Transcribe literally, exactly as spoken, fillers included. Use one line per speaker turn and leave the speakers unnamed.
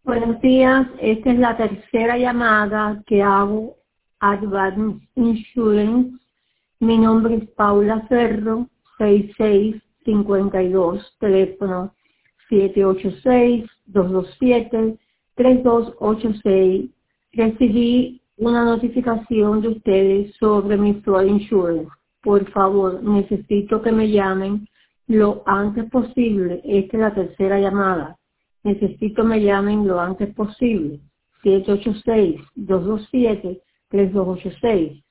Buenos días, esta es la tercera llamada que hago a Advance Insurance. Mi nombre es Paula Ferro, sesenta y seis cincuenta y dos, teléfono siete ocho seis, dos dos siete, tres dos ocho seis. Recibí una notificación de ustedes sobre mi flood insurance. Por favor, necesito que me llamen lo antes posible. Esta es la tercera llamada. Necesito me llamen lo antes posible. siete ocho seis, dos dos siete, tres dos ocho seis.